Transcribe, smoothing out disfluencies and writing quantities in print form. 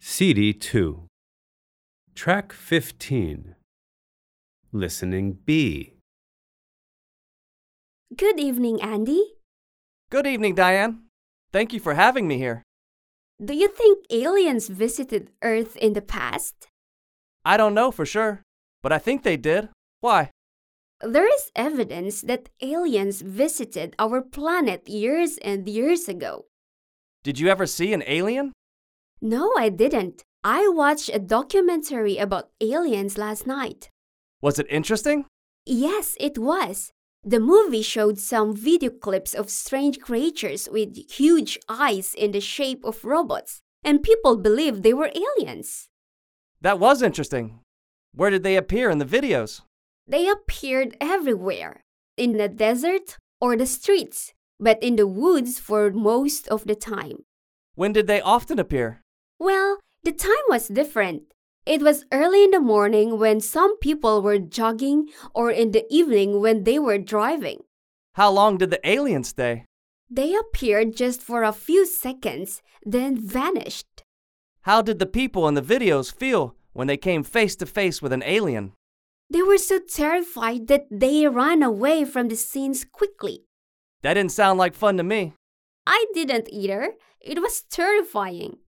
CD 2. Track 15. Listening B. Good evening, Andy. Good evening, Diane. Thank you for having me here. Do you think aliens visited Earth in the past? I don't know for sure, but I think they did. Why? There is evidence that aliens visited our planet years and years ago. Did you ever see an alien? No, I didn't. I watched a documentary about aliens last night. Was it interesting? Yes, it was. The movie showed some video clips of strange creatures with huge eyes in the shape of robots, and people believed they were aliens. That was interesting. Where did they appear in the videos? They appeared everywhere, in the desert or the streets, but in the woods for most of the time. When did they often appear? Well, the time was different. It was early in the morning when some people were jogging or in the evening when they were driving. How long did the aliens stay? They appeared just for a few seconds, then vanished. How did the people in the videos feel when they came face to face with an alien? They were so terrified that they ran away from the scenes quickly. That didn't sound like fun to me. I didn't either. It was terrifying.